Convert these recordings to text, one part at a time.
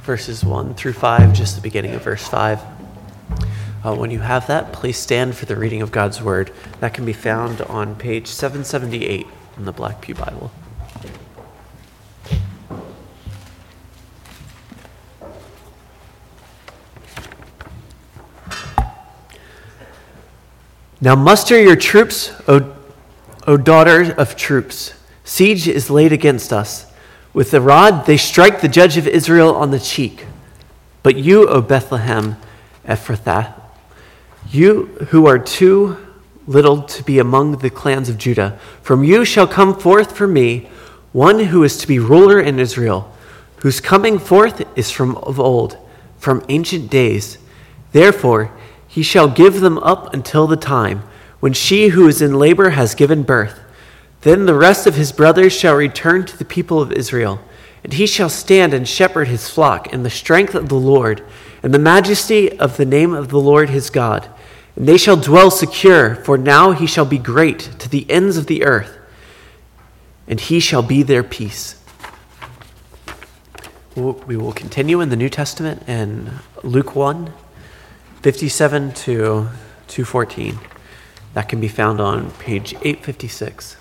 verses 1 through 5, just the beginning of verse 5. When you have that, please stand for the reading of God's Word. That can be found on page 778 in the Black Pew Bible. Now muster your troops, O daughter of troops. Siege is laid against us. With the rod they strike the judge of Israel on the cheek. But you, O Bethlehem Ephrathah, you who are too little to be among the clans of Judah, from you shall come forth for me one who is to be ruler in Israel, whose coming forth is from of old, from ancient days. Therefore he shall give them up until the time when she who is in labor has given birth. Then the rest of his brothers shall return to the people of Israel, and he shall stand and shepherd his flock in the strength of the Lord, and the majesty of the name of the Lord his God. And they shall dwell secure, for now he shall be great to the ends of the earth, and he shall be their peace. We will continue in the New Testament in Luke 1, 57 to 214. That can be found on page 856.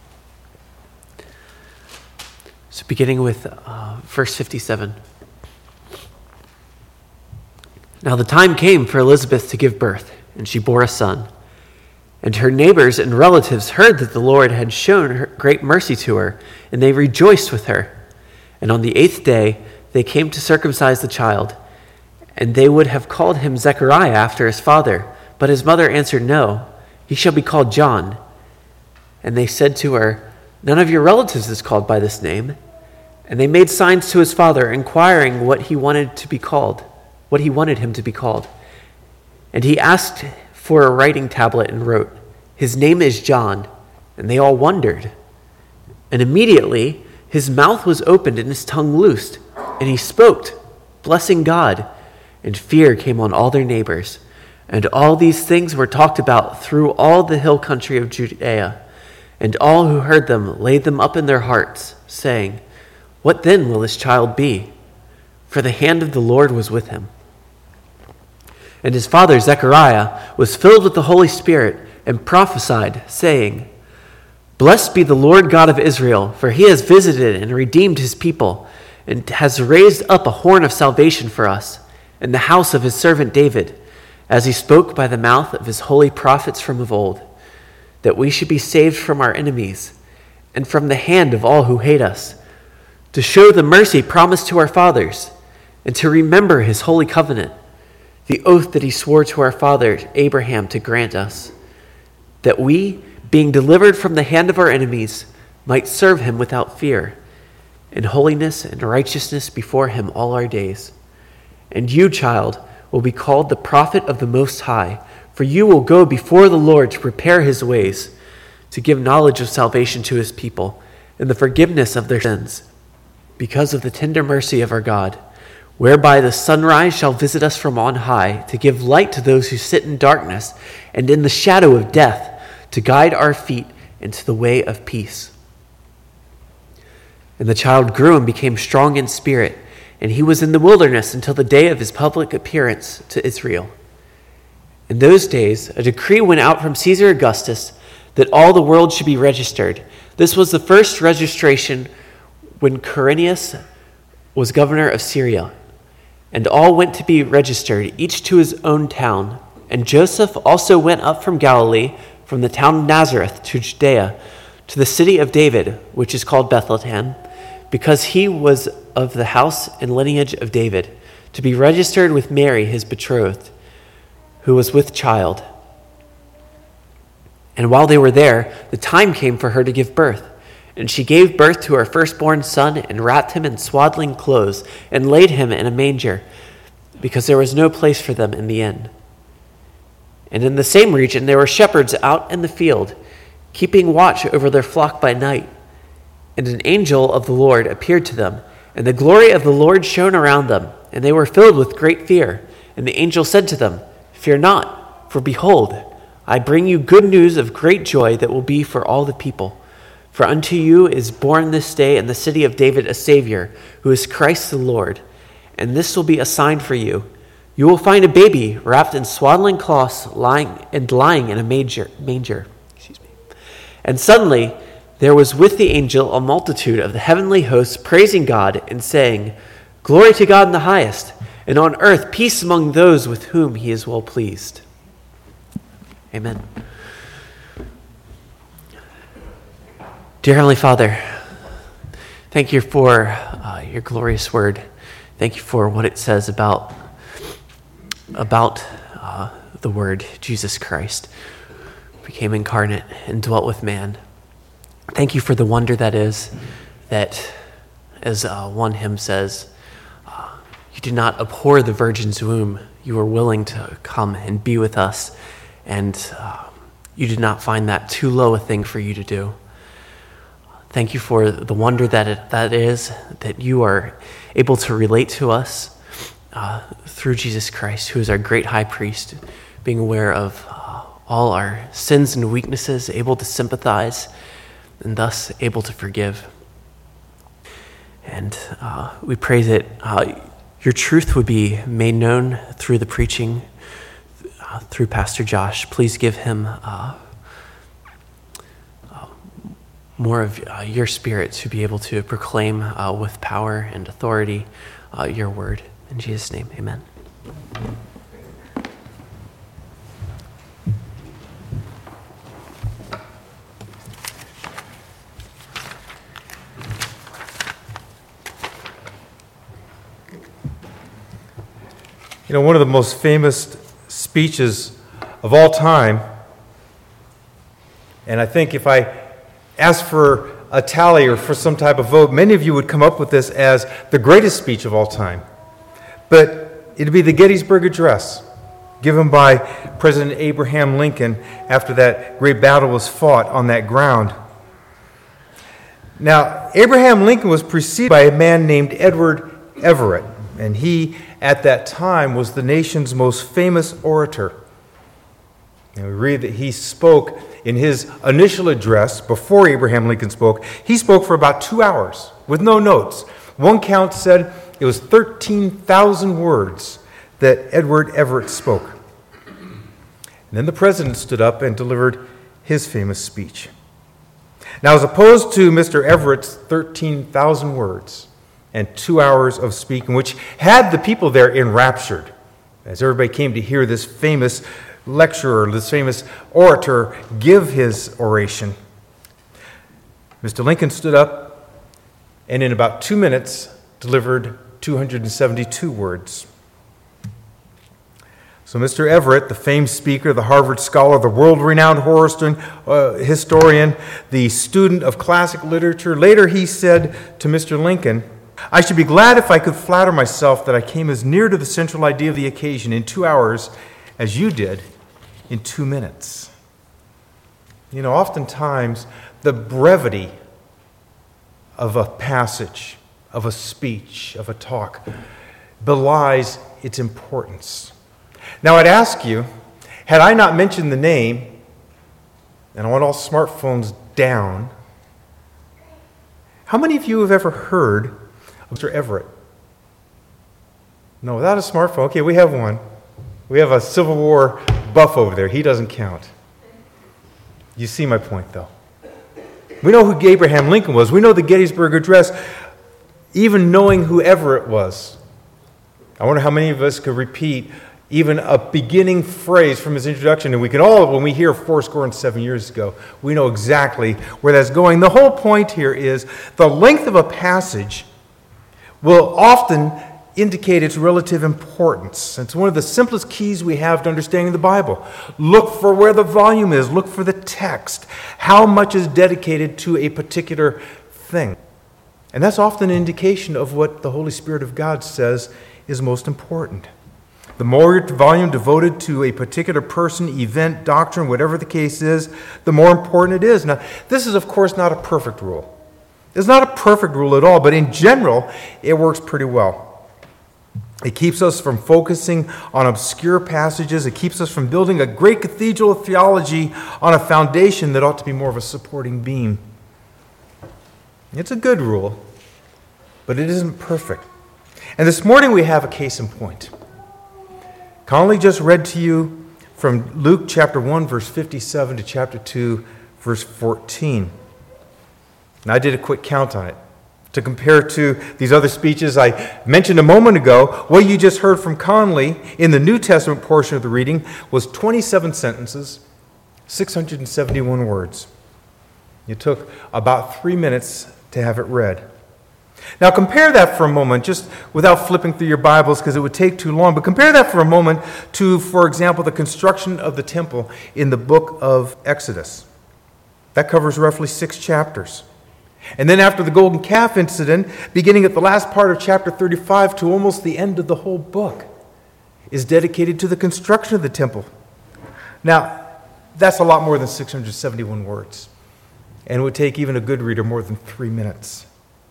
So beginning with verse 57. Now the time came for Elizabeth to give birth, and she bore a son. And her neighbors and relatives heard that the Lord had shown her great mercy to her, and they rejoiced with her. And on the 8th day they came to circumcise the child. And they would have called him Zechariah after his father. But his mother answered, "No, he shall be called John." And they said to her, "None of your relatives is called by this name." And they made signs to his father, inquiring what he wanted him to be called. And he asked for a writing tablet and wrote, "His name is John." And they all wondered. And immediately his mouth was opened and his tongue loosed, and he spoke, blessing God. And fear came on all their neighbors. And all these things were talked about through all the hill country of Judea. And all who heard them laid them up in their hearts, saying, "What then will this child be?" For the hand of the Lord was with him. And his father Zechariah was filled with the Holy Spirit and prophesied, saying, "Blessed be the Lord God of Israel, for he has visited and redeemed his people, and has raised up a horn of salvation for us in the house of his servant David, as he spoke by the mouth of his holy prophets from of old, that we should be saved from our enemies and from the hand of all who hate us, to show the mercy promised to our fathers, and to remember his holy covenant, the oath that he swore to our father Abraham to grant us, that we, being delivered from the hand of our enemies, might serve him without fear, in holiness and righteousness before him all our days. And you, child, will be called the prophet of the Most High, for you will go before the Lord to prepare his ways, to give knowledge of salvation to his people, and the forgiveness of their sins, because of the tender mercy of our God, whereby the sunrise shall visit us from on high, to give light to those who sit in darkness and in the shadow of death, to guide our feet into the way of peace. And the child grew and became strong in spirit, and he was in the wilderness until the day of his public appearance to Israel. In those days, a decree went out from Caesar Augustus that all the world should be registered. This was the first registration when Quirinius was governor of Syria. And all went to be registered, each to his own town. And Joseph also went up from Galilee, from the town of Nazareth to Judea, to the city of David, which is called Bethlehem, because he was of the house and lineage of David, to be registered with Mary, his betrothed, who was with child. And while they were there, the time came for her to give birth. And she gave birth to her firstborn son, and wrapped him in swaddling clothes, and laid him in a manger, because there was no place for them in the inn. And in the same region there were shepherds out in the field, keeping watch over their flock by night. And an angel of the Lord appeared to them, and the glory of the Lord shone around them, and they were filled with great fear. And the angel said to them, "Fear not, for behold, I bring you good news of great joy that will be for all the people. For unto you is born this day in the city of David a Savior, who is Christ the Lord. and this will be a sign for you. You will find a baby wrapped in swaddling cloths lying in a manger. And suddenly there was with the angel a multitude of the heavenly hosts praising God and saying, Glory to God in the highest, and on earth peace among those with whom he is well pleased. Amen. Dear Heavenly Father, thank you for your glorious word. Thank you for what it says about the Word, Jesus Christ, became incarnate and dwelt with man. Thank you for the wonder that is that, as one hymn says, you did not abhor the virgin's womb. You were willing to come and be with us, and you did not find that too low a thing for you to do. Thank you for the wonder that is that you are able to relate to us through Jesus Christ, who is our great high priest, being aware of all our sins and weaknesses, able to sympathize, and thus able to forgive. And we pray that your truth would be made known through the preaching, through Pastor Josh. Please give him more of your spirit to be able to proclaim with power and authority your word. In Jesus' name, amen. You know, one of the most famous speeches of all time, and I think if I asked for a tally or for some type of vote, many of you would come up with this as the greatest speech of all time. But it'd be the Gettysburg Address, given by President Abraham Lincoln after that great battle was fought on that ground. Now, Abraham Lincoln was preceded by a man named Edward Everett, and he, at that time, was the nation's most famous orator. And we read that he spoke in his initial address, before Abraham Lincoln spoke, he spoke for about 2 hours with no notes. One count said it was 13,000 words that Edward Everett spoke. And then the president stood up and delivered his famous speech. Now, as opposed to Mr. Everett's 13,000 words and 2 hours of speaking, which had the people there enraptured, as everybody came to hear this famous lecturer, this famous orator, give his oration, Mr. Lincoln stood up and in about 2 minutes delivered 272 words. So Mr. Everett, the famed speaker, the Harvard scholar, the world-renowned historian, the student of classic literature, later he said to Mr. Lincoln, "I should be glad if I could flatter myself that I came as near to the central idea of the occasion in 2 hours as you did in 2 minutes." You know, oftentimes the brevity of a passage, of a speech, of a talk, belies its importance. Now, I'd ask you, had I not mentioned the name, and I want all smartphones down, how many of you have ever heard of Mr. Everett? No, without a smartphone. Okay, we have one. We have a Civil War buff over there. He doesn't count. You see my point, though. We know who Abraham Lincoln was. We know the Gettysburg Address, even knowing who Everett was. I wonder how many of us could repeat even a beginning phrase from his introduction. And we can all, when we hear 7 years ago, we know exactly where that's going. The whole point here is the length of a passage will often indicate its relative importance. It's one of the simplest keys we have to understanding the Bible. Look for where the volume is. Look for the text. How much is dedicated to a particular thing. And that's often an indication of what the Holy Spirit of God says is most important. The more volume devoted to a particular person, event, doctrine, whatever the case is, the more important it is. Now, this is, of course, not a perfect rule. It's not a perfect rule at all, but in general, it works pretty well. It keeps us from focusing on obscure passages. It keeps us from building a great cathedral of theology on a foundation that ought to be more of a supporting beam. It's a good rule, but it isn't perfect. And this morning we have a case in point. Conley just read to you from Luke chapter 1, verse 57 to chapter 2, verse 14. And I did a quick count on it to compare to these other speeches I mentioned a moment ago. What you just heard from Conley in the New Testament portion of the reading was 27 sentences, 671 words. It took about 3 minutes to have it read. Now compare that for a moment, just without flipping through your Bibles because it would take too long, but compare that for a moment to, for example, the construction of the temple in the book of Exodus. That covers roughly 6 chapters. And then after the golden calf incident, beginning at the last part of chapter 35 to almost the end of the whole book, is dedicated to the construction of the temple. Now, that's a lot more than 671 words. And it would take even a good reader more than 3 minutes.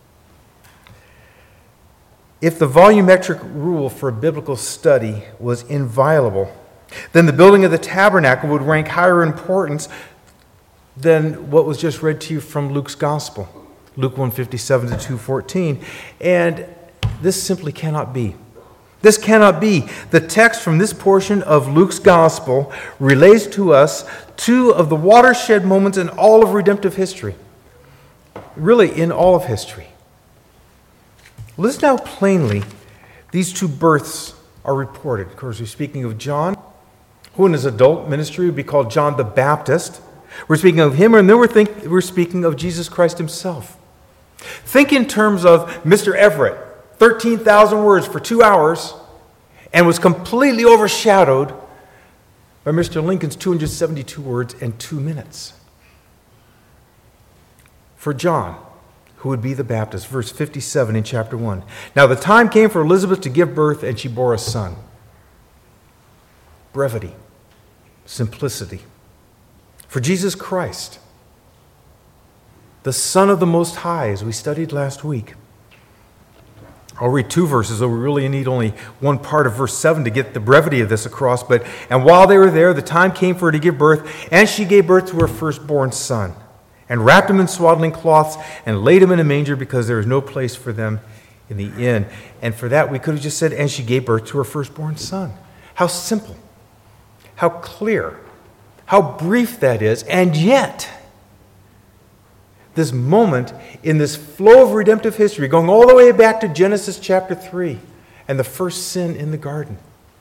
If the volumetric rule for a biblical study was inviolable, then the building of the tabernacle would rank higher importance than what was just read to you from Luke's gospel, Luke 1:57 to 2:14. And this simply cannot be. This cannot be. The text from this portion of Luke's gospel relates to us 2 of the watershed moments in all of redemptive history. Really, in all of history. Listen how plainly these 2 births are reported. Of course, we're speaking of John, who in his adult ministry would be called John the Baptist. We're speaking of him, and then we're speaking of Jesus Christ himself. Think in terms of Mr. Everett, 13,000 words for 2 hours, and was completely overshadowed by Mr. Lincoln's 272 words and 2 minutes. For John, who would be the Baptist, verse 57 in chapter 1. Now the time came for Elizabeth to give birth, and she bore a son. Brevity, simplicity. For Jesus Christ, the Son of the Most High, as we studied last week. I'll read 2 verses, though we really need only one part of verse 7 to get the brevity of this across. And while they were there, the time came for her to give birth, and she gave birth to her firstborn son, and wrapped him in swaddling cloths, and laid him in a manger, because there was no place for them in the inn. And for that, we could have just said, and she gave birth to her firstborn son. How simple, how clear, how brief that is, and yet this moment in this flow of redemptive history, going all the way back to Genesis chapter 3 and the first sin in the garden.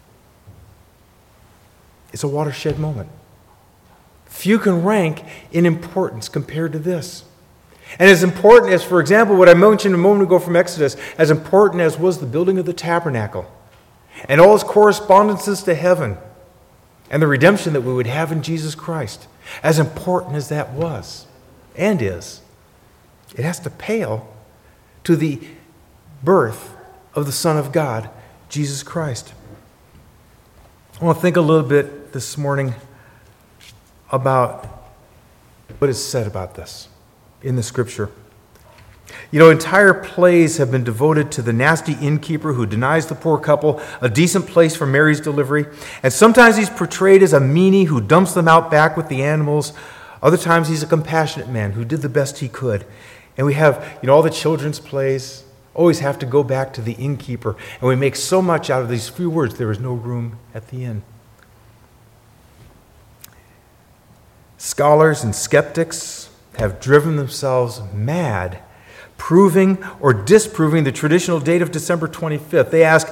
It's a watershed moment. Few can rank in importance compared to this. And as important as, for example, what I mentioned a moment ago from Exodus, as important as was the building of the tabernacle and all its correspondences to heaven and the redemption that we would have in Jesus Christ, as important as that was and is, it has to pale to the birth of the Son of God, Jesus Christ. I want to think a little bit this morning about what is said about this in the Scripture. You know, entire plays have been devoted to the nasty innkeeper who denies the poor couple a decent place for Mary's delivery. And sometimes he's portrayed as a meanie who dumps them out back with the animals. Other times he's a compassionate man who did the best he could. And we have, all the children's plays always have to go back to the innkeeper. And we make so much out of these few words, there is no room at the inn. Scholars and skeptics have driven themselves mad, proving or disproving the traditional date of December 25th. They ask,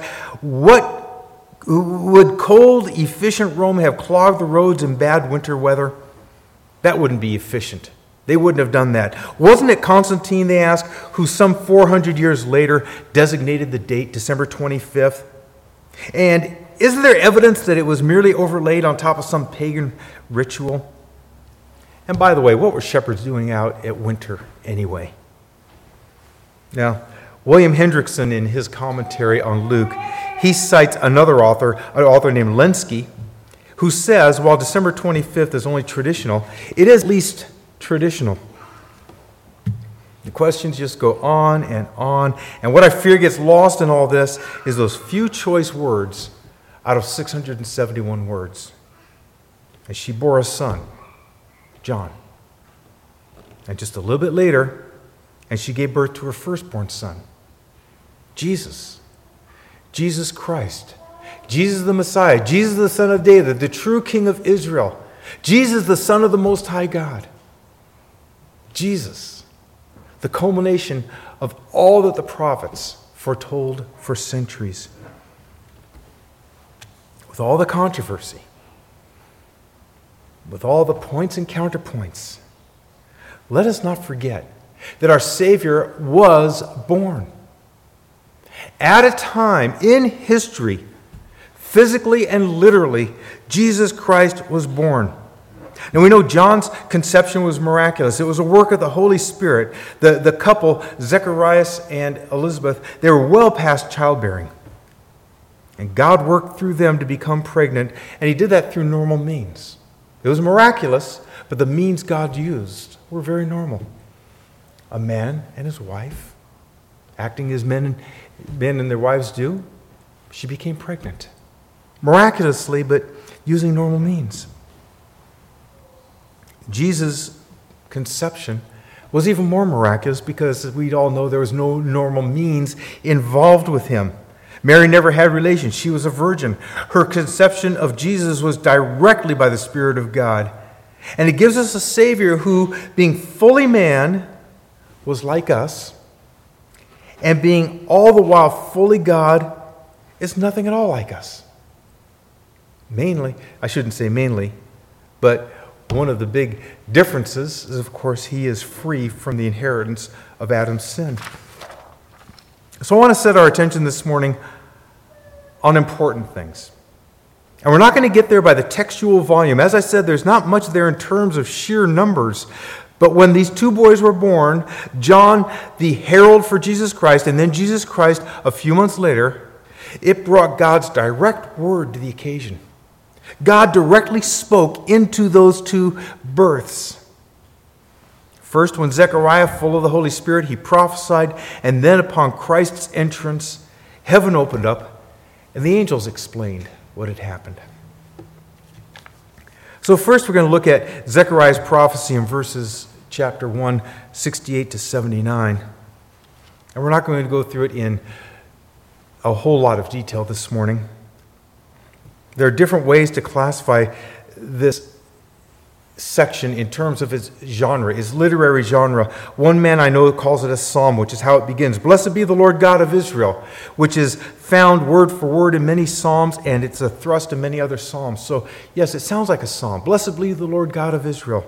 would cold, efficient Rome have clogged the roads in bad winter weather? That wouldn't be efficient. They wouldn't have done that. Wasn't it Constantine, they ask, who some 400 years later designated the date December 25th? And isn't there evidence that it was merely overlaid on top of some pagan ritual? And by the way, what were shepherds doing out at winter anyway? Now, William Hendrickson, in his commentary on Luke, he cites an author named Lenski, who says, while December 25th is only traditional, it is at least traditional. The questions just go on, and what I fear gets lost in all this is those few choice words out of 671 words. And she bore a son, John. And just a little bit later, and she gave birth to her firstborn son, Jesus. Jesus Christ. Jesus the Messiah. Jesus the Son of David, the true King of Israel. Jesus the Son of the Most High God. Jesus, the culmination of all that the prophets foretold for centuries. With all the controversy, with all the points and counterpoints, let us not forget that our Savior was born. At a time in history, physically and literally, Jesus Christ was born. Now we know John's conception was miraculous. It was a work of the Holy Spirit. The couple, Zacharias and Elizabeth, they were well past childbearing. And God worked through them to become pregnant, and He did that through normal means. It was miraculous, but the means God used were very normal. A man and his wife, acting as men and their wives do, she became pregnant. Miraculously, but using normal means. Jesus' conception was even more miraculous because, as we all know, there was no normal means involved with Him. Mary never had relations. She was a virgin. Her conception of Jesus was directly by the Spirit of God. And it gives us a Savior who, being fully man, was like us, and being all the while fully God, is nothing at all like us. Mainly, I shouldn't say mainly, but one of the big differences is, of course, He is free from the inheritance of Adam's sin. So I want to set our attention this morning on important things. And we're not going to get there by the textual volume. As I said, there's not much there in terms of sheer numbers. But when these two boys were born, John, the herald for Jesus Christ, and then Jesus Christ a few months later, it brought God's direct word to the occasion. God directly spoke into those two births. First, when Zechariah, full of the Holy Spirit, he prophesied, and then upon Christ's entrance, heaven opened up, and the angels explained what had happened. So first we're going to look at Zechariah's prophecy in verses chapter 1, 68 to 79. And we're not going to go through it in a whole lot of detail this morning. There are different ways to classify this section in terms of its genre, its literary genre. One man I know calls it a psalm, which is how it begins. Blessed be the Lord God of Israel, which is found word for word in many psalms, and it's a thrust in many other psalms. So, yes, it sounds like a psalm. Blessed be the Lord God of Israel.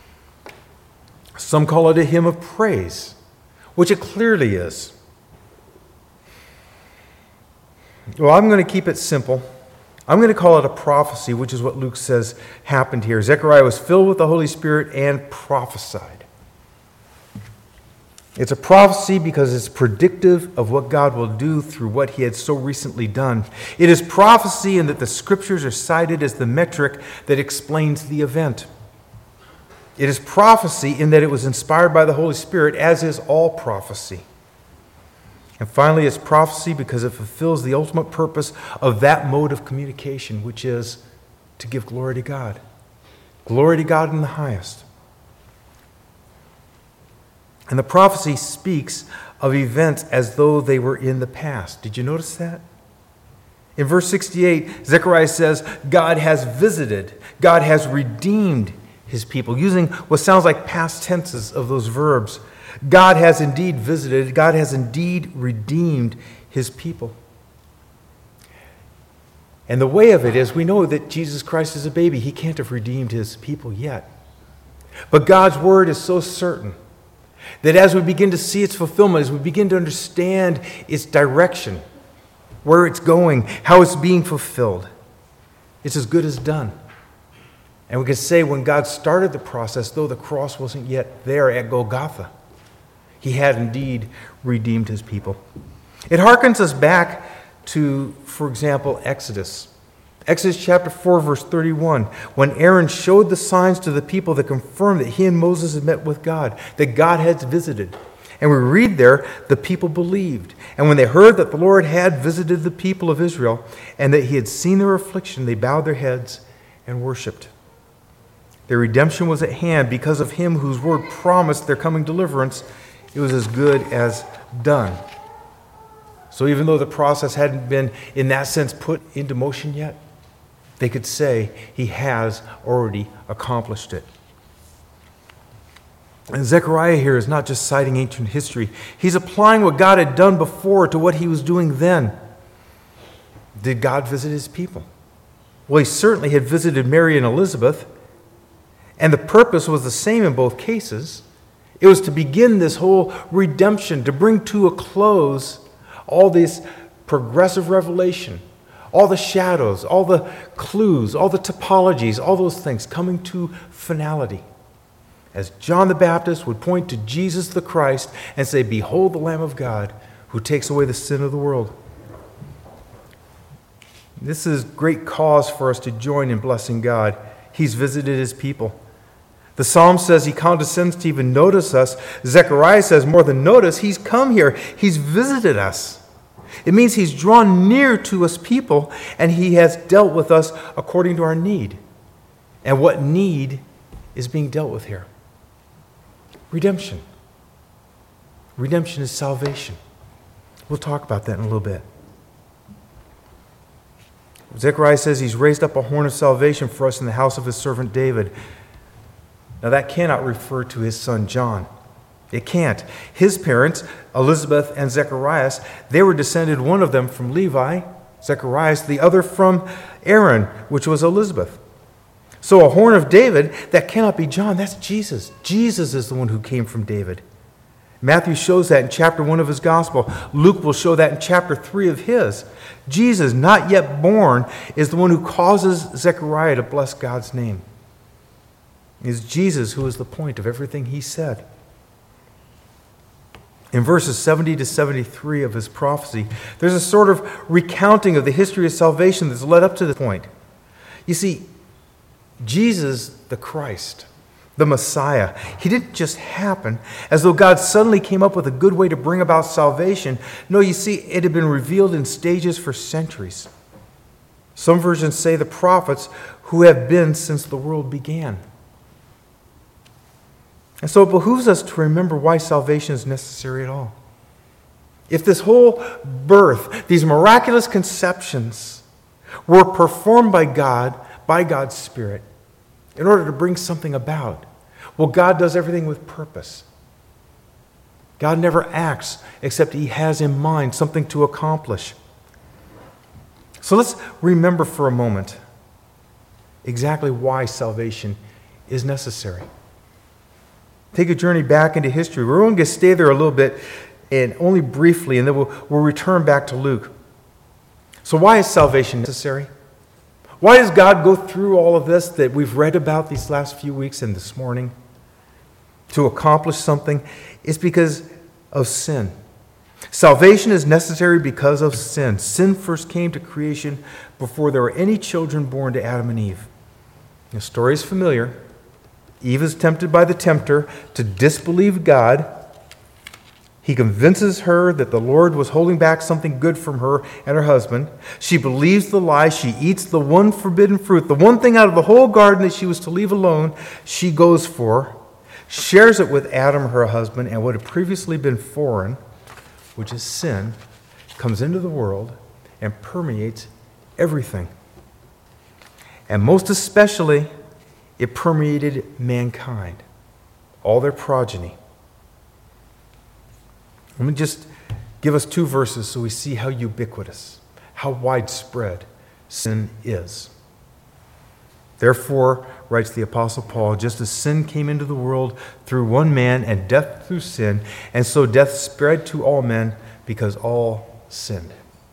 Some call it a hymn of praise, which it clearly is. Well, I'm going to keep it simple. I'm going to call it a prophecy, which is what Luke says happened here. Zechariah was filled with the Holy Spirit and prophesied. It's a prophecy because it's predictive of what God will do through what He had so recently done. It is prophecy in that the Scriptures are cited as the metric that explains the event. It is prophecy in that it was inspired by the Holy Spirit, as is all prophecy. And finally, it's prophecy because it fulfills the ultimate purpose of that mode of communication, which is to give glory to God. Glory to God in the highest. And the prophecy speaks of events as though they were in the past. Did you notice that? In verse 68, Zechariah says, God has visited, God has redeemed His people, using what sounds like past tenses of those verbs. God has indeed visited, God has indeed redeemed His people. And the way of it is, we know that Jesus Christ is a baby. He can't have redeemed His people yet. But God's word is so certain that as we begin to see its fulfillment, as we begin to understand its direction, where it's going, how it's being fulfilled, it's as good as done. And we can say when God started the process, though the cross wasn't yet there at Golgotha, He had indeed redeemed His people. It harkens us back to, for example, Exodus. Exodus chapter 4, verse 31, when Aaron showed the signs to the people that confirmed that he and Moses had met with God, that God had visited. And we read there, the people believed. And when they heard that the Lord had visited the people of Israel and that He had seen their affliction, they bowed their heads and worshipped. Their redemption was at hand because of Him whose word promised their coming deliverance. It was as good as done. So even though the process hadn't been, in that sense, put into motion yet, they could say he has already accomplished it. And Zechariah here is not just citing ancient history. He's applying what God had done before to what he was doing then. Did God visit his people? Well, he certainly had visited Mary and Elizabeth, and the purpose was the same in both cases. It was to begin this whole redemption, to bring to a close all this progressive revelation, all the shadows, all the clues, all the typologies, all those things coming to finality. As John the Baptist would point to Jesus the Christ and say, "Behold the Lamb of God who takes away the sin of the world." This is great cause for us to join in blessing God. He's visited his people. The psalm says he condescends to even notice us. Zechariah says more than notice, he's come here. He's visited us. It means he's drawn near to us people, and he has dealt with us according to our need. And what need is being dealt with here? Redemption. Redemption is salvation. We'll talk about that in a little bit. Zechariah says he's raised up a horn of salvation for us in the house of his servant David. Now that cannot refer to his son John. It can't. His parents, Elizabeth and Zacharias, they were descended, one of them from Levi, Zacharias, the other from Aaron, which was Elizabeth. So a horn of David, that cannot be John, that's Jesus. Jesus is the one who came from David. Matthew shows that in chapter 1 of his gospel. Luke will show that in chapter 3 of his. Jesus, not yet born, is the one who causes Zechariah to bless God's name. It is Jesus who is the point of everything he said. In verses 70 to 73 of his prophecy, there's a sort of recounting of the history of salvation that's led up to this point. You see, Jesus the Christ, the Messiah, he didn't just happen as though God suddenly came up with a good way to bring about salvation. No, you see, it had been revealed in stages for centuries. Some versions say the prophets who have been since the world began. And so it behooves us to remember why salvation is necessary at all. If this whole birth, these miraculous conceptions, were performed by God, by God's Spirit, in order to bring something about, well, God does everything with purpose. God never acts except he has in mind something to accomplish. So let's remember for a moment exactly why salvation is necessary. Take a journey back into history. We're only going to stay there a little bit and only briefly, and then we'll return back to Luke. So why is salvation necessary? Why does God go through all of this that we've read about these last few weeks and this morning to accomplish something? It's because of sin. Salvation is necessary because of sin. Sin first came to creation before there were any children born to Adam and Eve. The story is familiar. Eve is tempted by the tempter to disbelieve God. He convinces her that the Lord was holding back something good from her and her husband. She believes the lie. She eats the one forbidden fruit, the one thing out of the whole garden that she was to leave alone, she goes for, shares it with Adam, her husband, and what had previously been foreign, which is sin, comes into the world and permeates everything. And most especially, it permeated mankind, all their progeny. Let me just give us two verses so we see how ubiquitous, how widespread sin is. Therefore, writes the Apostle Paul, just as sin came into the world through one man and death through sin, and so death spread to all men because all sinned.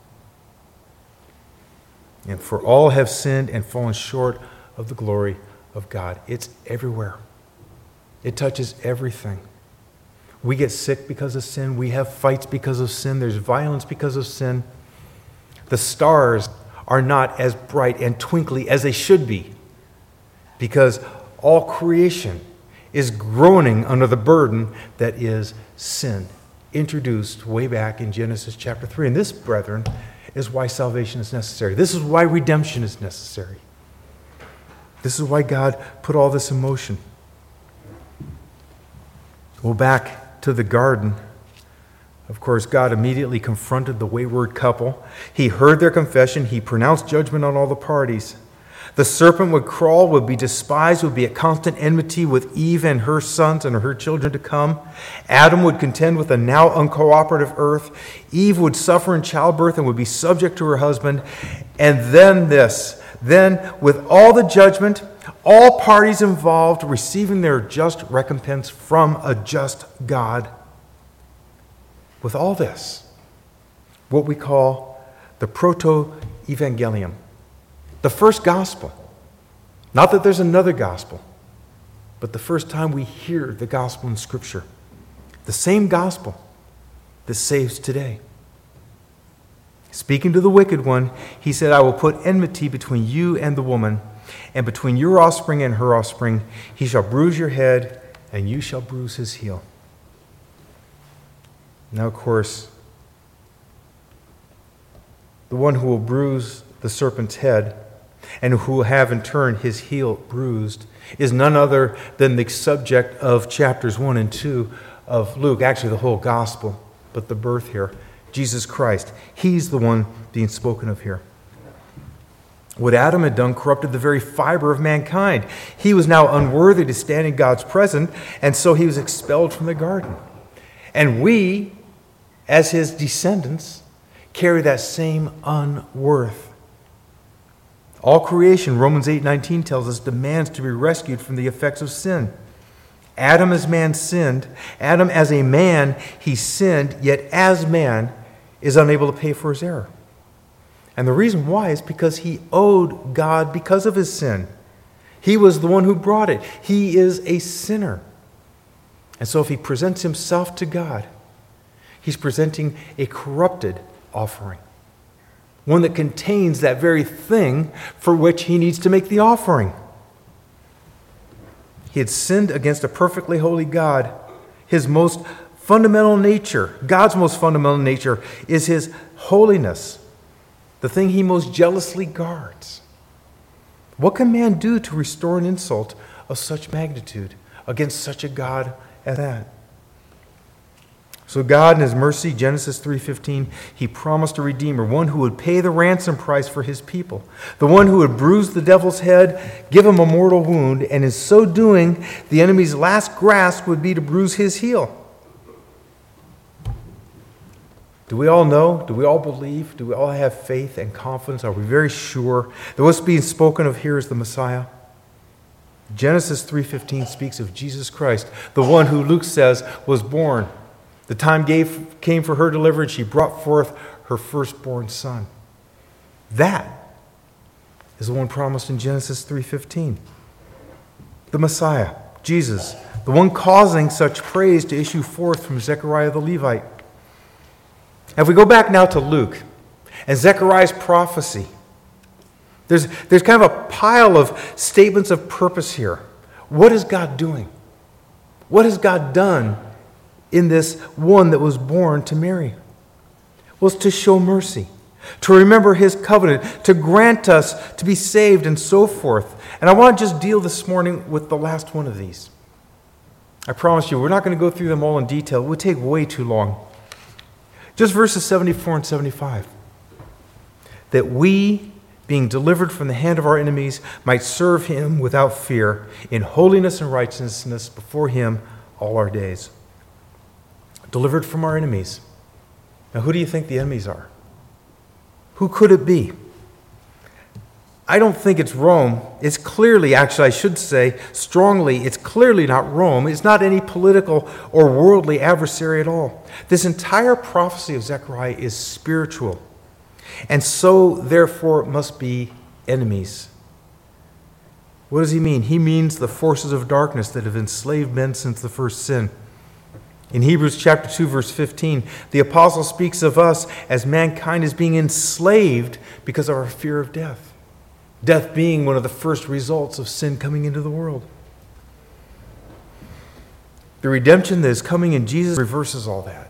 And for all have sinned and fallen short of the glory of God. It's everywhere. It touches everything. We get sick because of sin. We have fights because of sin. There's violence because of sin. The stars are not as bright and twinkly as they should be because all creation is groaning under the burden that is sin, introduced way back in Genesis chapter 3. And this, brethren, is why salvation is necessary. This is why redemption is necessary. This is why God put all this in motion. Well, back to the garden. Of course, God immediately confronted the wayward couple. He heard their confession. He pronounced judgment on all the parties. The serpent would crawl, would be despised, would be at constant enmity with Eve and her sons and her children to come. Adam would contend with a now uncooperative earth. Eve would suffer in childbirth and would be subject to her husband. And then this. Then, with all the judgment, all parties involved receiving their just recompense from a just God. With all this, what we call the proto-evangelium, the first gospel. Not that there's another gospel, but the first time we hear the gospel in Scripture. The same gospel that saves today. Speaking to the wicked one, he said, I will put enmity between you and the woman, and between your offspring and her offspring. He shall bruise your head, and you shall bruise his heel. Now, of course, the one who will bruise the serpent's head and who will have in turn his heel bruised is none other than the subject of chapters 1 and 2 of Luke, actually the whole gospel, but the birth here, Jesus Christ. He's the one being spoken of here. What Adam had done corrupted the very fiber of mankind. He was now unworthy to stand in God's presence, and so he was expelled from the garden. And we, as his descendants, carry that same unworth. All creation, Romans 8:19 tells us, demands to be rescued from the effects of sin. Adam as man sinned. Adam as a man, he sinned, yet as man is unable to pay for his error. And the reason why is because he owed God because of his sin. He was the one who brought it. He is a sinner. And so if he presents himself to God, he's presenting a corrupted offering. One that contains that very thing for which he needs to make the offering. He had sinned against a perfectly holy God. His most fundamental nature, God's most fundamental nature, is his holiness, the thing he most jealously guards. What can man do to restore an insult of such magnitude against such a God as that? So God in his mercy, Genesis 3:15, he promised a Redeemer, one who would pay the ransom price for his people, the one who would bruise the devil's head, give him a mortal wound, and in so doing, the enemy's last grasp would be to bruise his heel. Do we all know? Do we all believe? Do we all have faith and confidence? Are we very sure that what's being spoken of here is the Messiah? Genesis 3:15 speaks of Jesus Christ, the one who Luke says was born. The time came for her deliverance. She brought forth her firstborn son. That is the one promised in Genesis 3:15. The Messiah, Jesus, the one causing such praise to issue forth from Zechariah the Levite. If we go back now to Luke and Zechariah's prophecy, there's kind of a pile of statements of purpose here. What is God doing? What has God done in this one that was born to Mary? Well, it's to show mercy, to remember his covenant, to grant us to be saved, and so forth. And I want to just deal this morning with the last one of these. I promise you, we're not going to go through them all in detail. It would take way too long. Just verses 74 and 75. That we, being delivered from the hand of our enemies, might serve him without fear, in holiness and righteousness before him all our days. Delivered from our enemies. Now, who do you think the enemies are? Who could it be? I don't think it's Rome. It's clearly, actually, I should say strongly, it's clearly not Rome. It's not any political or worldly adversary at all. This entire prophecy of Zechariah is spiritual, and so, therefore, must be enemies. What does he mean? He means the forces of darkness that have enslaved men since the first sin. In Hebrews chapter 2, verse 15, the apostle speaks of us as mankind as being enslaved because of our fear of death. Death being one of the first results of sin coming into the world. The redemption that is coming in Jesus reverses all that.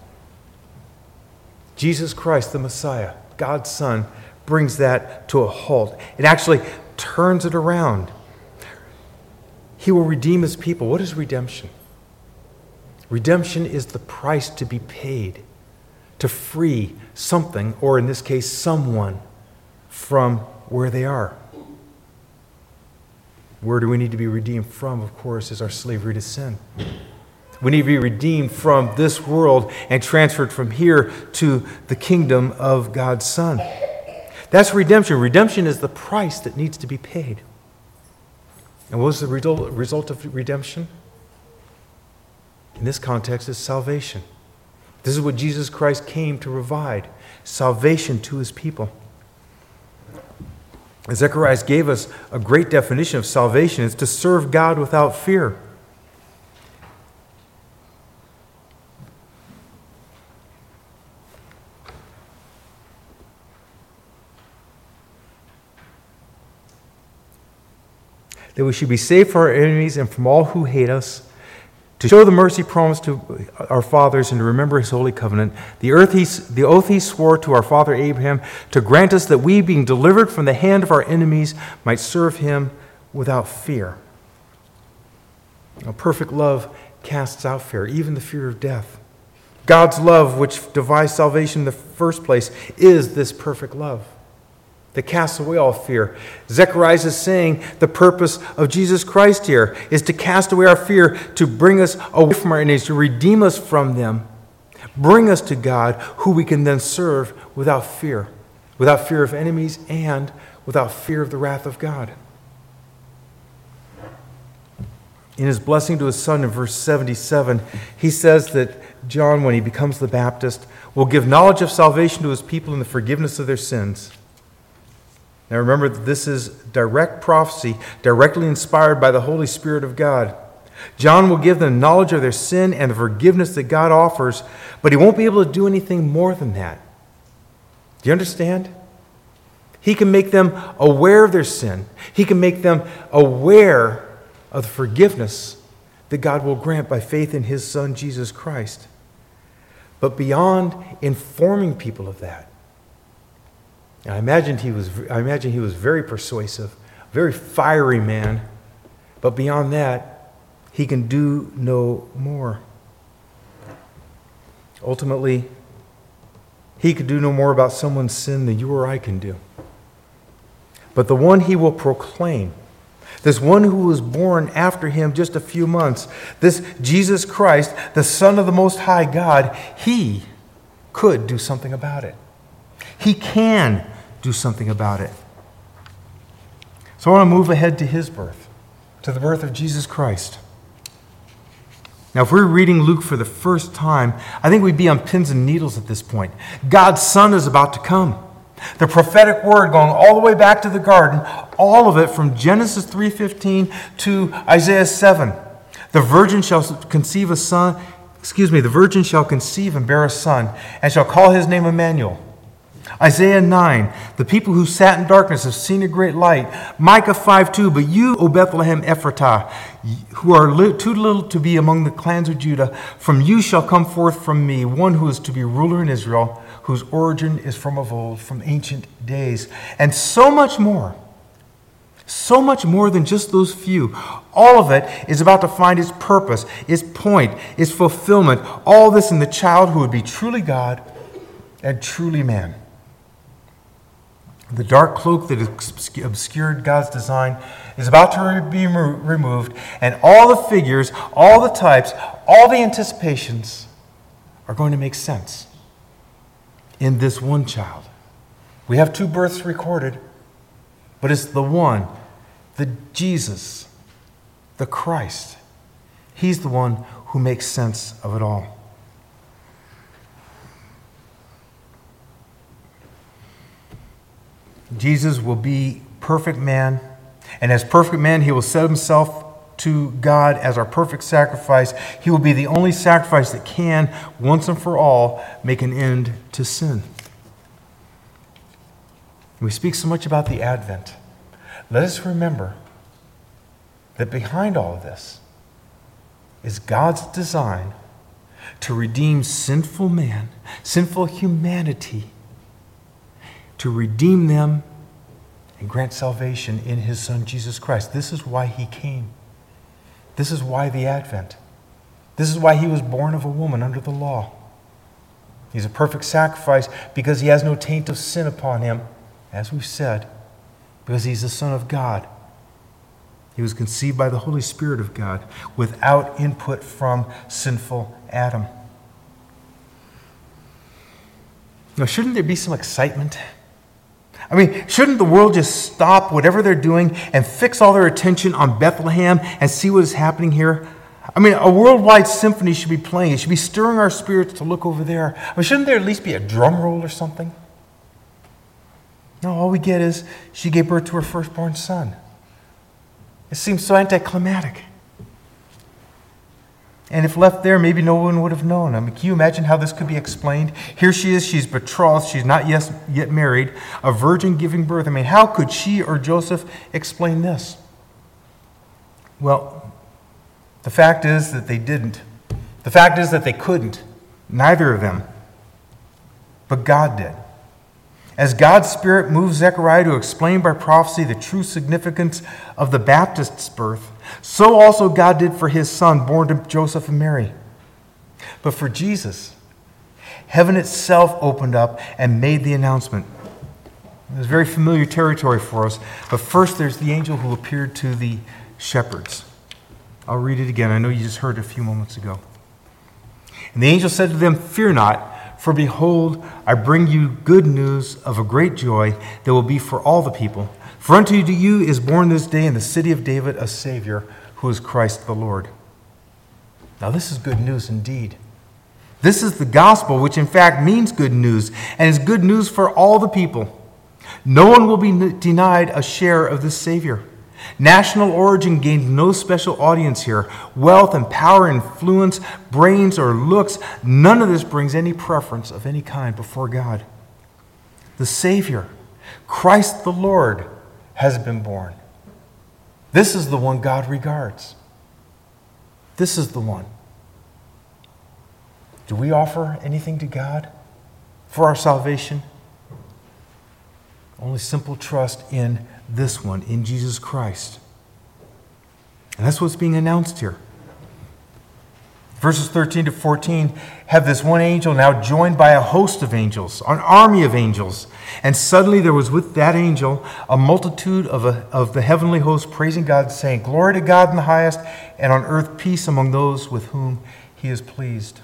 Jesus Christ, the Messiah, God's Son, brings that to a halt. It actually turns it around. He will redeem his people. What is redemption? Redemption is the price to be paid to free something, or in this case, someone, from where they are. Where do we need to be redeemed from, of course, is our slavery to sin. We need to be redeemed from this world and transferred from here to the kingdom of God's Son. That's redemption. Redemption is the price that needs to be paid. And what was the result of redemption? In this context, is salvation. This is what Jesus Christ came to provide, salvation to his people. Zechariah gave us a great definition of salvation. It's to serve God without fear. That we should be saved from our enemies and from all who hate us, to show the mercy promised to our fathers and to remember his holy covenant, the oath he swore to our father Abraham, to grant us that we, being delivered from the hand of our enemies, might serve him without fear. Now, perfect love casts out fear, even the fear of death. God's love, which devised salvation in the first place, is this perfect love that casts away all fear. Zechariah is saying the purpose of Jesus Christ here is to cast away our fear, to bring us away from our enemies, to redeem us from them, bring us to God, who we can then serve without fear of enemies and without fear of the wrath of God. In his blessing to his son in verse 77, he says that John, when he becomes the Baptist, will give knowledge of salvation to his people and the forgiveness of their sins. Now remember that this is direct prophecy, directly inspired by the Holy Spirit of God. John will give them knowledge of their sin and the forgiveness that God offers, but he won't be able to do anything more than that. Do you understand? He can make them aware of their sin. He can make them aware of the forgiveness that God will grant by faith in his Son, Jesus Christ. But beyond informing people of that, I imagine he was very persuasive, very fiery man. But beyond that, he can do no more. Ultimately, he could do no more about someone's sin than you or I can do. But the one he will proclaim, this one who was born after him just a few months, this Jesus Christ, the Son of the Most High God, he could do something about it. He can do something about it. So I want to move ahead to his birth, to the birth of Jesus Christ. Now, if we're reading Luke for the first time, I think we'd be on pins and needles at this point. God's Son is about to come. The prophetic word going all the way back to the garden, all of it from Genesis 3:15 to Isaiah 7. The virgin shall conceive and bear a son, and shall call his name Emmanuel. Isaiah 9, the people who sat in darkness have seen a great light. Micah 5:2, but you, O Bethlehem Ephratah, who are too little to be among the clans of Judah, from you shall come forth from me one who is to be ruler in Israel, whose origin is from of old, from ancient days. And so much more than just those few. All of it is about to find its purpose, its point, its fulfillment. All this in the child who would be truly God and truly man. The dark cloak that obscured God's design is about to be removed, and all the figures, all the types, all the anticipations are going to make sense in this one child. We have two births recorded, but it's the one, the Jesus, the Christ. He's the one who makes sense of it all. Jesus will be perfect man, and as perfect man, he will set himself to God as our perfect sacrifice. He will be the only sacrifice that can, once and for all, make an end to sin. We speak so much about the Advent. Let us remember that behind all of this is God's design to redeem sinful man, sinful humanity, to redeem them and grant salvation in his Son, Jesus Christ. This is why he came. This is why the Advent. This is why he was born of a woman under the law. He's a perfect sacrifice because he has no taint of sin upon him, as we've said, because he's the Son of God. He was conceived by the Holy Spirit of God without input from sinful Adam. Now, shouldn't there be some excitement? I mean, shouldn't the world just stop whatever they're doing and fix all their attention on Bethlehem and see what is happening here? I mean, a worldwide symphony should be playing. It should be stirring our spirits to look over there. I mean, shouldn't there at least be a drum roll or something? No, all we get is she gave birth to her firstborn son. It seems so anticlimactic. And if left there, maybe no one would have known. I mean, can you imagine how this could be explained? Here she is, she's betrothed, she's not yet married, a virgin giving birth. I mean, how could she or Joseph explain this? Well, the fact is that they didn't. The fact is that they couldn't. Neither of them. But God did. As God's Spirit moved Zechariah to explain by prophecy the true significance of the Baptist's birth, so also God did for his son, born to Joseph and Mary. But for Jesus, heaven itself opened up and made the announcement. It was very familiar territory for us. But first, there's the angel who appeared to the shepherds. I'll read it again. I know you just heard it a few moments ago. And the angel said to them, "Fear not, for behold, I bring you good news of a great joy that will be for all the people. For unto you is born this day in the city of David a Savior, who is Christ the Lord." Now this is good news indeed. This is the gospel, which in fact means good news, and is good news for all the people. No one will be denied a share of this Savior. National origin gained no special audience here. Wealth and power, influence, brains or looks, none of this brings any preference of any kind before God. The Savior, Christ the Lord, has been born. This is the one God regards. This is the one. Do we offer anything to God for our salvation? Only simple trust in this one, in Jesus Christ. And that's what's being announced here. Verses 13 to 14 have this one angel now joined by a host of angels, an army of angels. And suddenly there was with that angel a multitude of the heavenly host praising God, saying, "Glory to God in the highest, and on earth peace among those with whom he is pleased."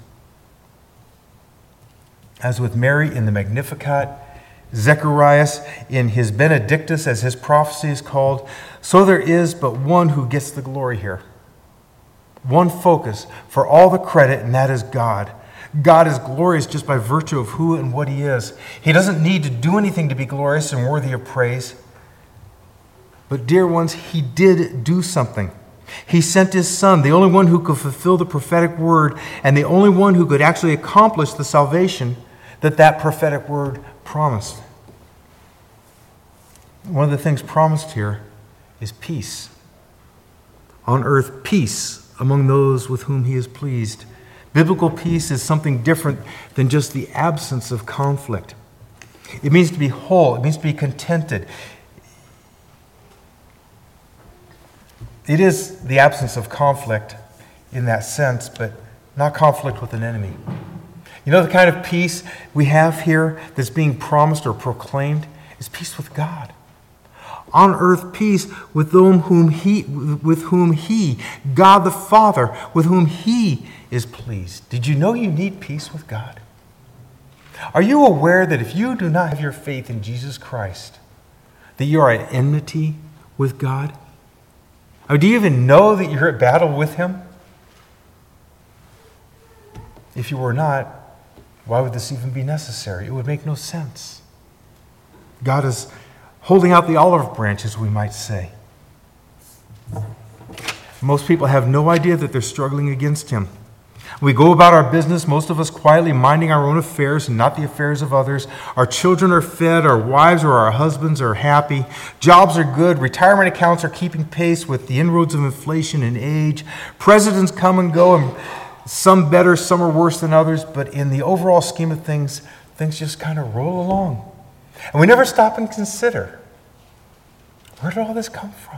As with Mary in the Magnificat, Zechariah in his Benedictus, as his prophecy is called, so there is but one who gets the glory here. One focus for all the credit, and that is God. God is glorious just by virtue of who and what he is. He doesn't need to do anything to be glorious and worthy of praise. But dear ones, he did do something. He sent his son, the only one who could fulfill the prophetic word, and the only one who could actually accomplish the salvation that prophetic word promised. One of the things promised here is peace. On earth, peace among those with whom he is pleased. Biblical peace is something different than just the absence of conflict. It means to be whole. It means to be contented. It is the absence of conflict in that sense, but not conflict with an enemy. You know the kind of peace we have here that's being promised or proclaimed is peace with God. On earth, peace with whom he, God the Father, with whom he is pleased. Did you know you need peace with God? Are you aware that if you do not have your faith in Jesus Christ, that you are at enmity with God? Or do you even know that you're at battle with him? If you were not, why would this even be necessary? It would make no sense. God is holding out the olive branch, as we might say. Most people have no idea that they're struggling against him. We go about our business, most of us quietly minding our own affairs and not the affairs of others. Our children are fed, our wives or our husbands are happy. Jobs are good, retirement accounts are keeping pace with the inroads of inflation and age. Presidents come and go, and some better, some are worse than others, but in the overall scheme of things, things just kind of roll along. And we never stop and consider, where did all this come from?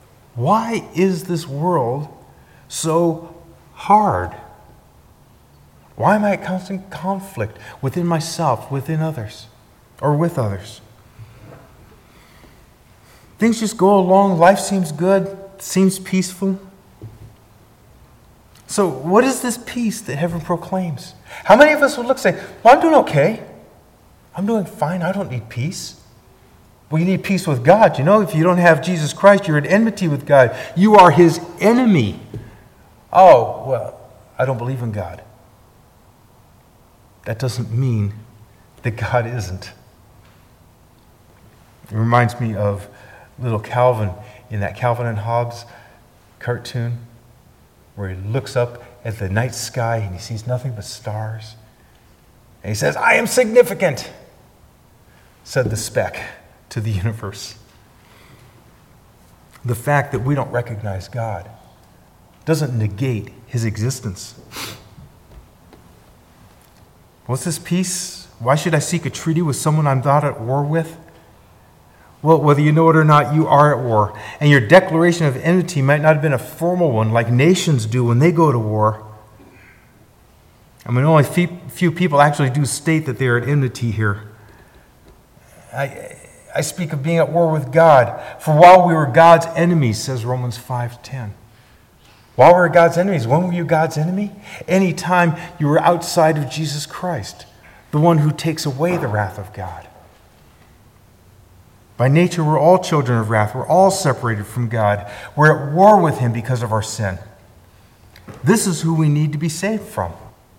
Why is this world so hard? Why am I at constant conflict within myself, within others, or with others? Things just go along, life seems good, seems peaceful. So what is this peace that heaven proclaims? How many of us would look and say, well, I'm doing okay. I'm doing fine. I don't need peace. Well, you need peace with God. You know, if you don't have Jesus Christ, you're at enmity with God. You are his enemy. Oh, well, I don't believe in God. That doesn't mean that God isn't. It reminds me of little Calvin in that Calvin and Hobbes cartoon where he looks up at the night sky and he sees nothing but stars. And he says, I am significant, said the speck to the universe. The fact that we don't recognize God doesn't negate his existence. What's this peace? Why should I seek a treaty with someone I'm not at war with? Well, whether you know it or not, you are at war. And your declaration of enmity might not have been a formal one like nations do when they go to war. I mean, only few people actually do state that they are at enmity here. I speak of being at war with God. For while we were God's enemies, says Romans 5:10. While we were God's enemies, when were you God's enemy? Anytime you were outside of Jesus Christ, the one who takes away the wrath of God. By nature, we're all children of wrath. We're all separated from God. We're at war with him because of our sin. This is who we need to be saved from.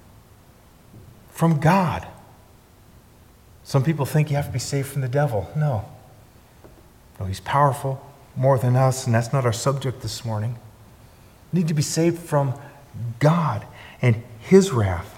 From God. Some people think you have to be saved from the devil. No. No, he's powerful, more than us, and that's not our subject this morning. We need to be saved from God and his wrath.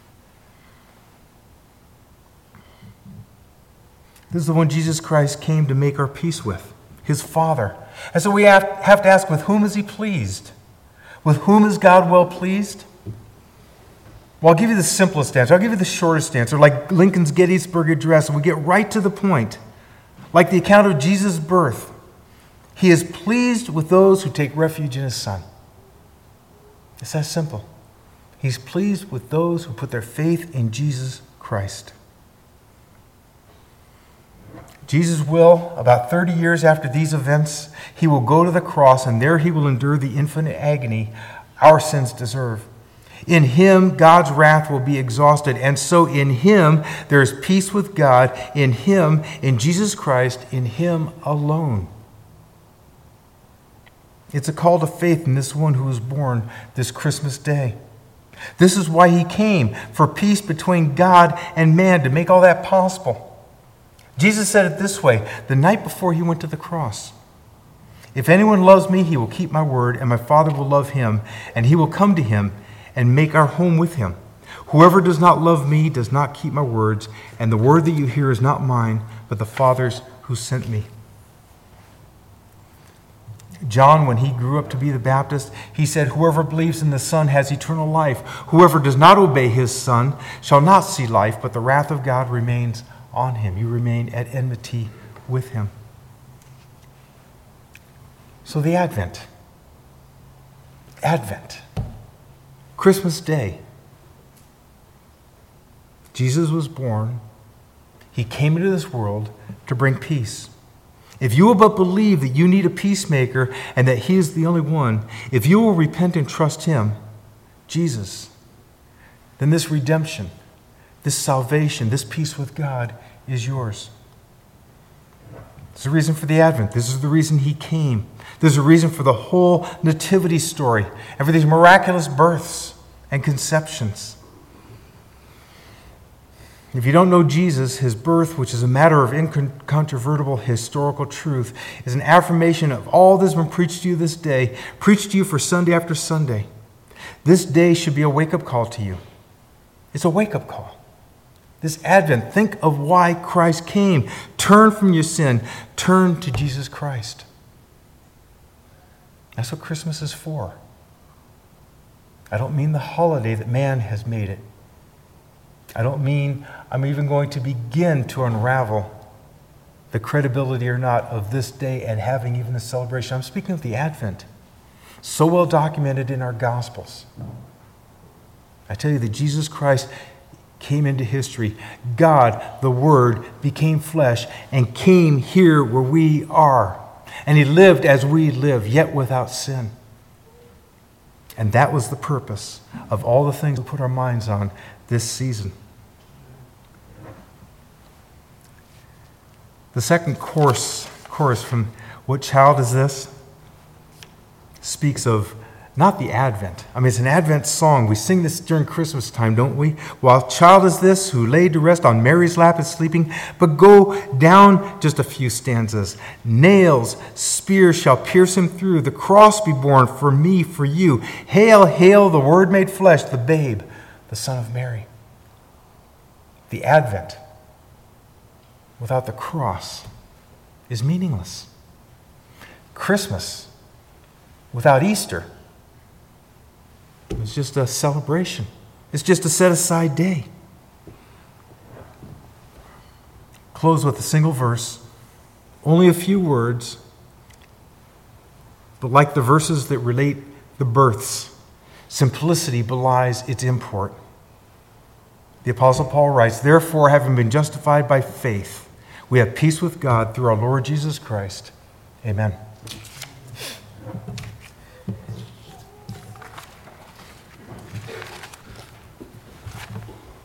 This is the one Jesus Christ came to make our peace with, his Father. And so we have to ask, with whom is he pleased? With whom is God well pleased? Well, I'll give you the simplest answer. I'll give you the shortest answer, like Lincoln's Gettysburg Address, and we get right to the point. Like the account of Jesus' birth, he is pleased with those who take refuge in his Son. It's that simple. He's pleased with those who put their faith in Jesus Christ. Jesus will, about 30 years after these events, he will go to the cross, and there he will endure the infinite agony our sins deserve. In him, God's wrath will be exhausted, and so in him, there is peace with God, in him, in Jesus Christ, in him alone. It's a call to faith in this one who was born this Christmas day. This is why he came, for peace between God and man, to make all that possible. Jesus said it this way, the night before he went to the cross. If anyone loves me, he will keep my word, and my Father will love him, and he will come to him and make our home with him. Whoever does not love me does not keep my words, and the word that you hear is not mine, but the Father's who sent me. John, when he grew up to be the Baptist, he said, whoever believes in the Son has eternal life. Whoever does not obey his Son shall not see life, but the wrath of God remains on him. You remain at enmity with him. So the Advent, Christmas Day, Jesus was born. He came into this world to bring peace. If you will but believe that you need a peacemaker and that he is the only one, if you will repent and trust him, Jesus, then this redemption, this salvation, this peace with God is yours. This is the reason for the Advent. This is the reason he came. This is the reason for the whole nativity story and for these miraculous births and conceptions. If you don't know Jesus, his birth, which is a matter of incontrovertible historical truth, is an affirmation of all that has been preached to you this day, preached to you for Sunday after Sunday. This day should be a wake-up call to you. It's a wake-up call. This Advent, think of why Christ came. Turn from your sin. Turn to Jesus Christ. That's what Christmas is for. I don't mean the holiday that man has made it. I don't mean I'm even going to begin to unravel the credibility or not of this day and having even the celebration. I'm speaking of the Advent, so well documented in our Gospels. I tell you that Jesus Christ came into history. God, the Word, became flesh and came here where we are. And he lived as we live, yet without sin. And that was the purpose of all the things we put our minds on this season. The second chorus from What Child Is This? Speaks of not the Advent. I mean, it's an Advent song. We sing this during Christmas time, don't we? While child is this who laid to rest on Mary's lap is sleeping. But go down just a few stanzas. Nails, spears shall pierce him through. The cross be borne for me, for you. Hail, hail, the Word made flesh, the babe, the Son of Mary. The Advent without the cross is meaningless. Christmas without Easter, it's just a celebration. It's just a set-aside day. Close with a single verse, only a few words, but like the verses that relate the births, simplicity belies its import. The Apostle Paul writes, "Therefore, having been justified by faith, we have peace with God through our Lord Jesus Christ." Amen.